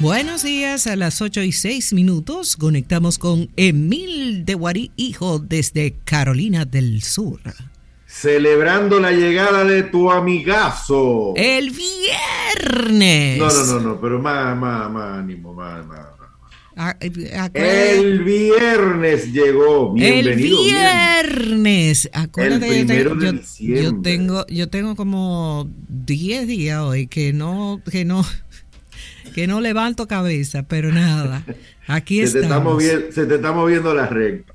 Buenos días, a las 8:06. Conectamos con Emil de Guarí, hijo, desde Carolina del Sur. Celebrando la llegada de tu amigazo. El viernes. No, pero más ánimo, más. El viernes llegó. Bienvenido. El viernes. Acuérdate, el 1 de diciembre. Yo tengo como 10 días hoy que no levanto cabeza, pero nada. Aquí estamos. Se te está moviendo la recta.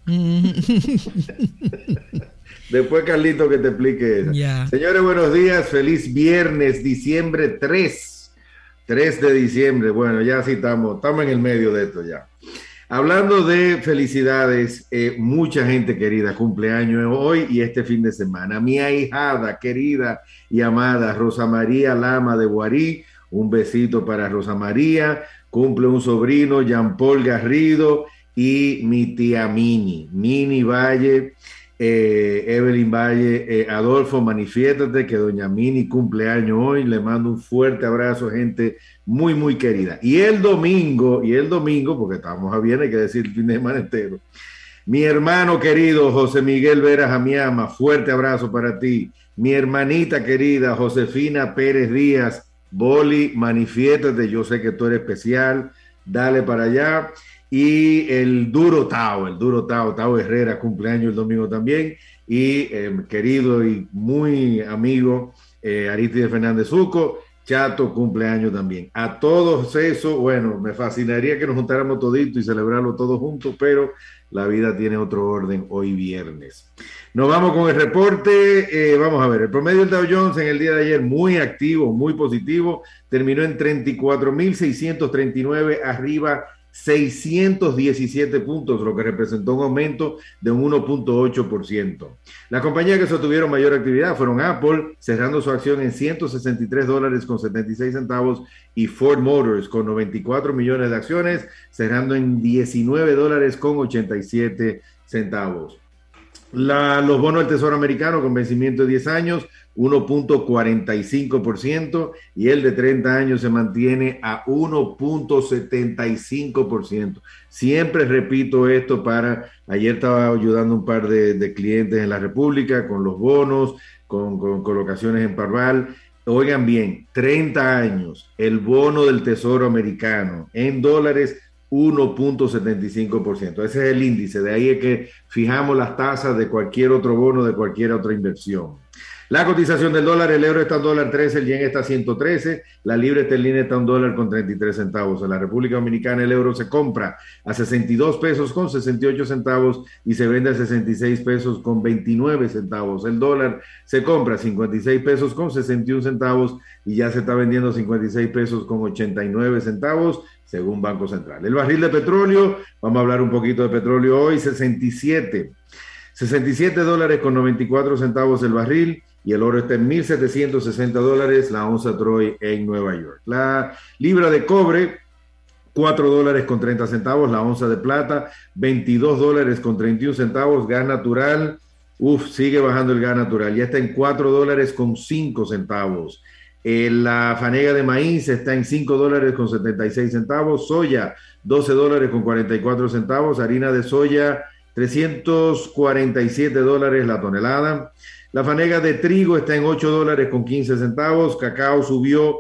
Después, Carlito, que te explique eso. Yeah. Señores, buenos días. Feliz viernes, diciembre 3 de diciembre. Bueno, ya sí estamos en el medio de esto ya. Hablando de felicidades, mucha gente querida cumpleaños hoy y este fin de semana. Mi ahijada querida y amada Rosa María Lama de Guarí. Un besito para Rosa María. Cumple un sobrino, Jean Paul Garrido, y mi tía Mini Valle. Evelyn Valle, Adolfo, manifiéstate que doña Mini cumpleaños hoy. Le mando un fuerte abrazo, gente muy, muy querida. Y el domingo, porque estamos a viernes, hay que decir el fin de semana entero. Mi hermano querido José Miguel Vera Jamiama, fuerte abrazo para ti. Mi hermanita querida Josefina Pérez Díaz, Boli, manifiéstate, yo sé que tú eres especial, dale para allá. Y el duro Tao Herrera, cumpleaños el domingo también. Y querido y muy amigo Aristide Fernández Zuco, Chato, cumpleaños también. A todos eso, bueno, me fascinaría que nos juntáramos toditos y celebrarlo todos juntos, pero la vida tiene otro orden hoy viernes. Nos vamos con el reporte. Vamos a ver, el promedio del Dow Jones en el día de ayer muy activo, muy positivo. Terminó en 34.639, arriba 617 puntos, lo que representó un aumento de un 1.8%. Las compañías que sostuvieron mayor actividad fueron Apple, cerrando su acción en $163.76, y Ford Motors, con 94 millones de acciones, cerrando en $19.87. Los bonos del Tesoro americano con vencimiento de 10 años, 1.45%, y el de 30 años se mantiene a 1.75%. Siempre repito esto ayer estaba ayudando a un par de clientes en la República con los bonos, con colocaciones en Parval. Oigan bien, 30 años, el bono del Tesoro americano en dólares, 1.75%. Ese es el índice, de ahí es que fijamos las tasas de cualquier otro bono, de cualquier otra inversión. La cotización del dólar, el euro está a $1.13, el yen está a 113, la libra esterlina está a $1.33. En la República Dominicana el euro se compra a 62 pesos con 68 centavos y se vende a 66 pesos con 29 centavos. El dólar se compra a 56 pesos con 61 centavos y ya se está vendiendo a 56 pesos con 89 centavos, según Banco Central. El barril de petróleo, vamos a hablar un poquito de petróleo hoy, $67 con 94 centavos el barril, y el oro está en $1,760 la onza Troy en Nueva York. La libra de cobre, $4 con 30 centavos, la onza de plata, $22 con 31 centavos, gas natural, sigue bajando el gas natural, ya está en $4 con 5 centavos. La fanega de maíz está en $5 con 76 centavos, soya, $12 con 44 centavos, harina de soya, $347 la tonelada. La fanega de trigo está en $8 con 15 centavos, cacao subió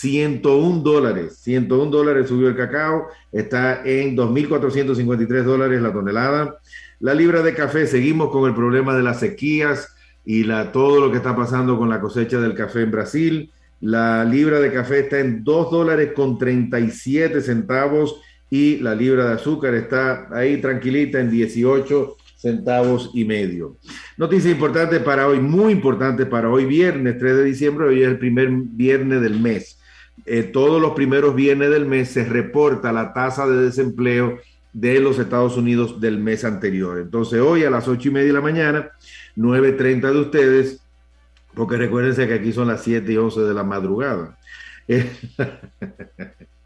$101 subió el cacao, está en $2,453 la tonelada. La libra de café, seguimos con el problema de las sequías y todo lo que está pasando con la cosecha del café en Brasil. La libra de café está en $2 con 37 centavos y la libra de azúcar está ahí tranquilita en 18 centavos y medio. Noticia importante para hoy, muy importante para hoy, viernes 3 de diciembre, hoy es el primer viernes del mes. Todos los primeros viernes del mes se reporta la tasa de desempleo de los Estados Unidos del mes anterior. Entonces hoy a las 8:30 de la mañana, 9:30 de ustedes, porque recuérdense que aquí son las 7:11 de la madrugada.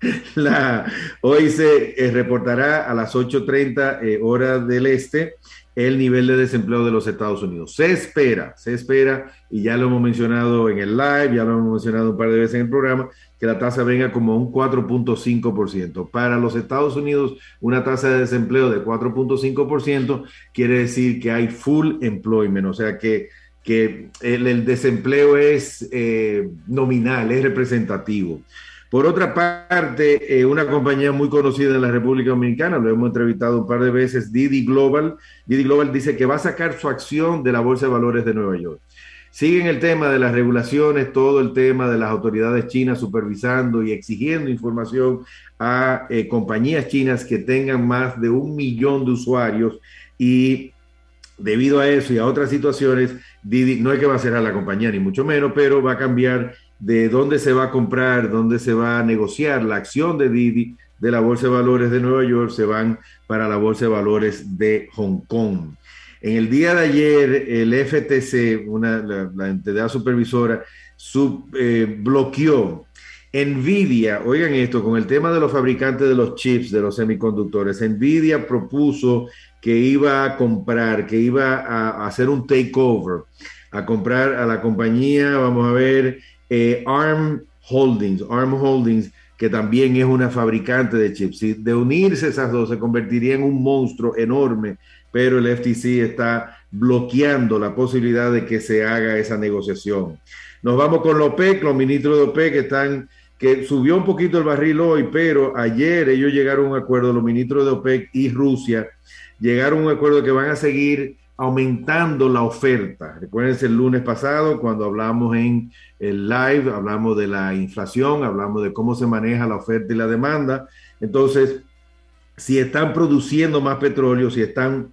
Hoy se reportará a las 8:30 horas del este el nivel de desempleo de los Estados Unidos. Se espera, y ya lo hemos mencionado en el live, ya lo hemos mencionado un par de veces en el programa, que la tasa venga como un 4.5%. Para los Estados Unidos, una tasa de desempleo de 4.5% quiere decir que hay full employment, o sea que el desempleo es nominal, es representativo. Por otra parte, una compañía muy conocida en la República Dominicana, lo hemos entrevistado un par de veces, Didi Global. Didi Global dice que va a sacar su acción de la Bolsa de Valores de Nueva York. Siguen el tema de las regulaciones, todo el tema de las autoridades chinas supervisando y exigiendo información a compañías chinas que tengan más de 1 millón de usuarios, y debido a eso y a otras situaciones, Didi no es que va a cerrar la compañía, ni mucho menos, pero va a cambiar de dónde se va a comprar, dónde se va a negociar la acción de Didi de la Bolsa de Valores de Nueva York, se van para la Bolsa de Valores de Hong Kong. En el día de ayer, el FTC, la entidad supervisora, bloqueó NVIDIA. Oigan esto, con el tema de los fabricantes de los chips, de los semiconductores, NVIDIA propuso que iba a comprar, que iba a hacer un takeover, a comprar a la compañía, vamos a ver, ARM Holdings, que también es una fabricante de chips. Si de unirse esas dos se convertiría en un monstruo enorme, pero el FTC está bloqueando la posibilidad de que se haga esa negociación. Nos vamos con la OPEC, los ministros de OPEC que subió un poquito el barril hoy, pero ayer ellos llegaron a un acuerdo, los ministros de OPEC y Rusia llegaron a un acuerdo que van a seguir aumentando la oferta. Recuérdense el lunes pasado cuando hablamos en el live, hablamos de la inflación, hablamos de cómo se maneja la oferta y la demanda. Entonces, si están produciendo más petróleo, si están,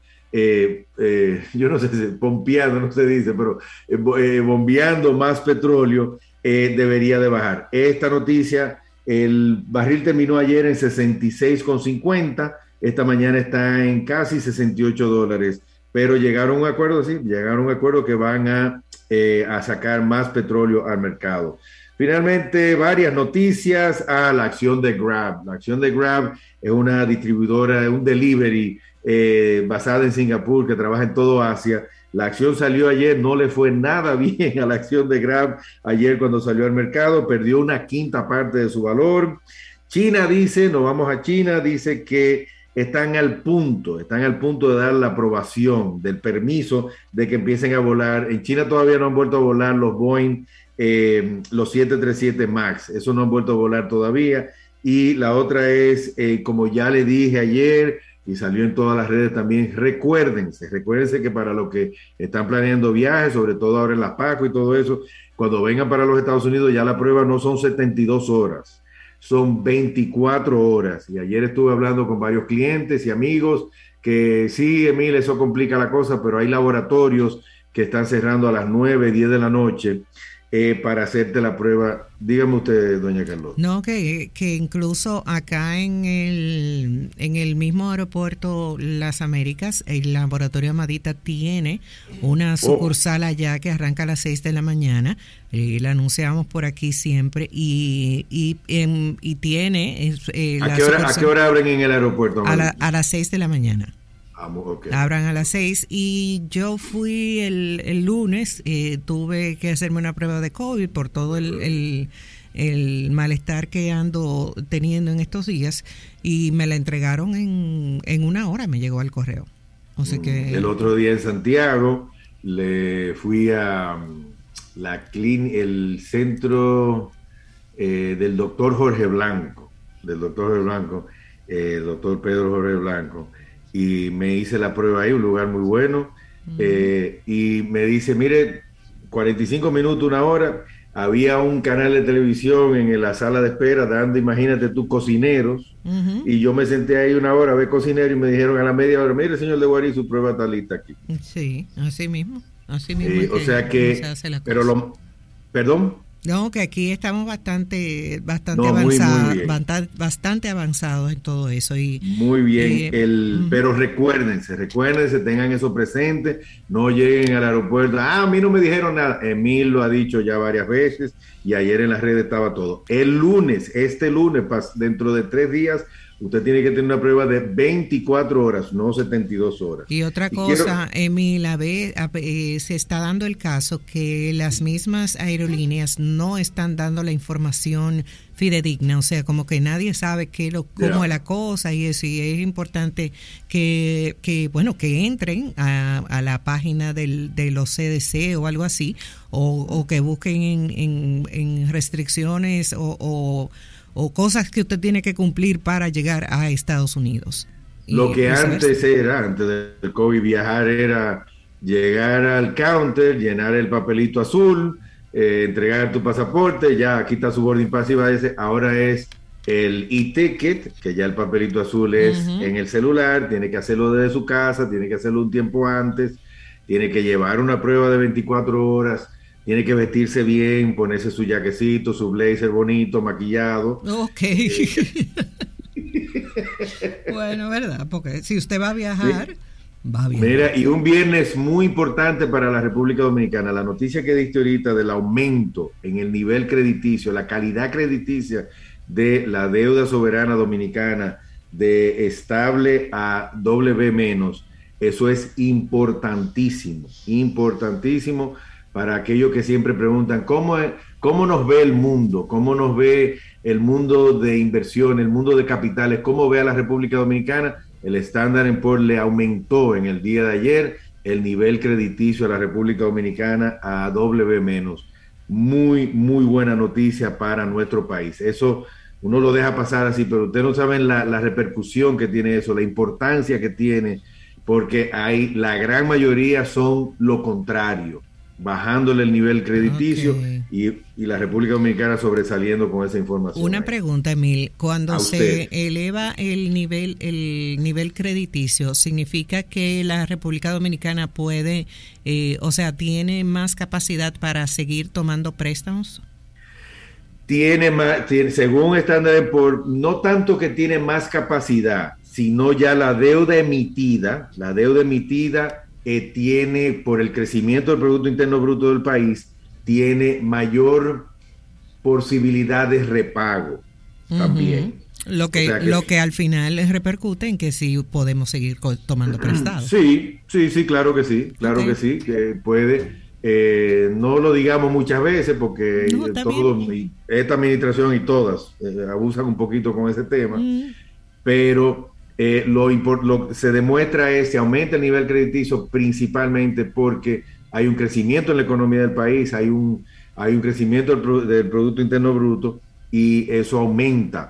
yo no sé si pompeando, no se dice, pero bombeando más petróleo, debería de bajar. Esta noticia, el barril terminó ayer en 66,50, esta mañana está en casi $68, pero llegaron a un acuerdo, sí, llegaron a un acuerdo que van a sacar más petróleo al mercado. Finalmente, varias noticias a la acción de Grab. La acción de Grab es una distribuidora, un delivery basada en Singapur que trabaja en todo Asia. La acción salió ayer, no le fue nada bien a la acción de Grab ayer cuando salió al mercado, perdió una quinta parte de su valor. China dice, nos vamos a China, dice que están al punto de dar la aprobación del permiso de que empiecen a volar. En China todavía no han vuelto a volar los Boeing, los 737 MAX, eso no han vuelto a volar todavía. Y la otra es, como ya le dije ayer, y salió en todas las redes también, recuérdense que para los que están planeando viajes, sobre todo ahora en la Pascua y todo eso, cuando vengan para los Estados Unidos ya la prueba no son 72 horas, son 24 horas. Y ayer estuve hablando con varios clientes y amigos que sí, Emil, eso complica la cosa, pero hay laboratorios que están cerrando a las 9, 10 de la noche para hacerte la prueba. Dígame usted, doña Carlota. No, que incluso acá en el mismo aeropuerto Las Américas, el laboratorio Amadita tiene una sucursal allá que arranca a las 6 de la mañana. La anunciamos por aquí siempre y tiene ¿A qué hora abren en el aeropuerto? A las 6 de la mañana. Okay. Abran a las 6 y yo fui el lunes, tuve que hacerme una prueba de COVID por todo el malestar que ando teniendo en estos días y me la entregaron en 1 hora, me llegó al correo. O sea que el otro día en Santiago le fui a el centro del doctor Jorge Blanco, el doctor Pedro Jorge Blanco, y me hice la prueba ahí, un lugar muy bueno, y me dice, mire, 45 minutos, 1 hora, había un canal de televisión en la sala de espera dando, imagínate tú, cocineros, y yo me senté ahí 1 hora a ver cocineros y me dijeron a la media hora, mire, señor de Guarí, su prueba está lista aquí. Sí, así mismo. O sea que, pero ¿perdón? No, que aquí estamos bastante avanzados, bastante avanzados en todo eso. Muy bien, pero recuérdense, tengan eso presente, no lleguen al aeropuerto, a mí no me dijeron nada. Emil lo ha dicho ya varias veces y ayer en las redes estaba todo. Este lunes, dentro de 3 días, usted tiene que tener una prueba de 24 horas, no 72 horas. Y otra cosa, Emil, se está dando el caso que las mismas aerolíneas no están dando la información fidedigna, o sea, como que nadie sabe cómo es la cosa y eso, y es importante que entren a la página de los CDC o algo así, o que busquen en restricciones o cosas que usted tiene que cumplir para llegar a Estados Unidos. Lo que antes del COVID, viajar era llegar al counter, llenar el papelito azul, entregar tu pasaporte, ya aquí está su boarding pass y va a decir, ahora es el e-ticket, que ya el papelito azul es en el celular, tiene que hacerlo desde su casa, tiene que hacerlo un tiempo antes, tiene que llevar una prueba de 24 horas, tiene que vestirse bien, ponerse su jaquecito, su blazer bonito, maquillado. Ok. Bueno, ¿verdad? Porque si usted va a viajar... Sí. Mira, y un viernes muy importante para la República Dominicana, la noticia que diste ahorita del aumento en el nivel crediticio, la calidad crediticia de la deuda soberana dominicana de estable a BB-, eso es importantísimo para aquellos que siempre preguntan cómo nos ve el mundo, cómo nos ve el mundo de inversión, el mundo de capitales, cómo ve a la República Dominicana. El Standard & Poor's le aumentó en el día de ayer el nivel crediticio a la República Dominicana a BB-. Muy, muy buena noticia para nuestro país. Eso uno lo deja pasar así, pero ustedes no saben la repercusión que tiene eso, la importancia que tiene, porque la gran mayoría son lo contrario, bajándole el nivel crediticio y la República Dominicana sobresaliendo con esa información. Una pregunta, Emil, cuando se eleva el nivel crediticio, ¿significa que la República Dominicana puede, tiene más capacidad para seguir tomando préstamos? Tiene según Standard & Poor's, no tanto que tiene más capacidad, sino ya la deuda emitida tiene, por el crecimiento del Producto Interno Bruto del país, tiene mayor posibilidad de repago también. Lo que al final les repercute en que sí podemos seguir tomando prestados. Sí, claro que sí, que puede. No lo digamos muchas veces porque esta administración y todas abusan un poquito con ese tema, pero... se demuestra se aumenta el nivel crediticio principalmente porque hay un crecimiento en la economía del país, hay un crecimiento del Producto Interno Bruto y eso aumenta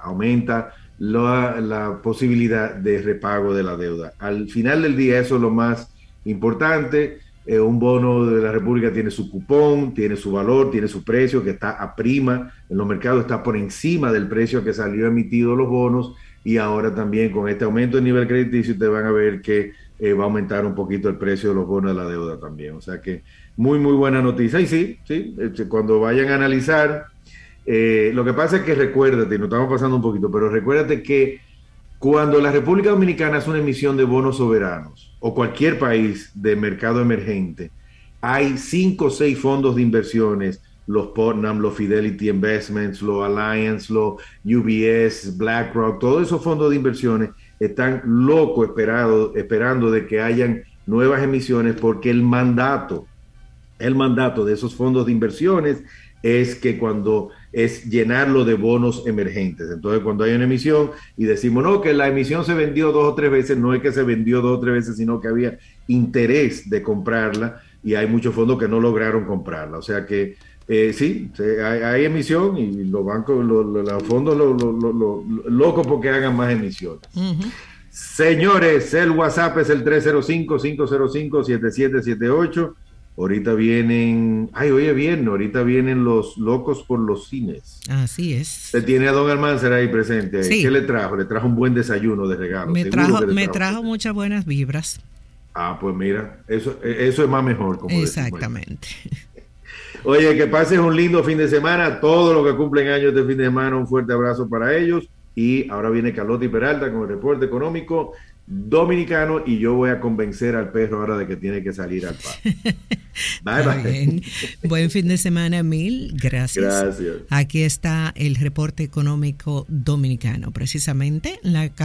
la posibilidad de repago de la deuda. Al final del día eso es lo más importante. Un bono de la República tiene su cupón, tiene su valor, tiene su precio que está a prima en los mercados, está por encima del precio que salió emitido los bonos. Y ahora también con este aumento del nivel crediticio ustedes van a ver que va a aumentar un poquito el precio de los bonos de la deuda también. O sea que muy, muy buena noticia. Y sí, cuando vayan a analizar, lo que pasa es que recuérdate, nos estamos pasando un poquito, pero recuérdate que cuando la República Dominicana hace una emisión de bonos soberanos o cualquier país de mercado emergente, hay 5 o 6 fondos de inversiones, los Putnam, los Fidelity Investments, los Alliance, los UBS, BlackRock, todos esos fondos de inversiones están locos esperando de que hayan nuevas emisiones porque el mandato de esos fondos de inversiones es que cuando es llenarlo de bonos emergentes. Entonces cuando hay una emisión y decimos no, que la emisión se vendió 2 o 3 veces, no es que se vendió 2 o 3 veces, sino que había interés de comprarla y hay muchos fondos que no lograron comprarla. O sea que hay emisión y los bancos, los fondos locos porque hagan más emisiones. Señores, el WhatsApp es el 305-505-7778. Ahorita vienen, ahorita vienen los locos por los cines. Así es. Se tiene a don Almanzar ahí presente. Sí. ¿Qué le trajo? Le trajo un buen desayuno de regalo. Me trajo muchas buenas vibras. Pues mira, eso es más mejor. Como exactamente. Oye, que pases un lindo fin de semana. Todos los que cumplen años de fin de semana, un fuerte abrazo para ellos. Y ahora viene Carlota y Peralta con el reporte económico dominicano y yo voy a convencer al perro ahora de que tiene que salir al parque. Bye. Bien. Buen fin de semana, Emil. Gracias. Aquí está el reporte económico dominicano. Precisamente la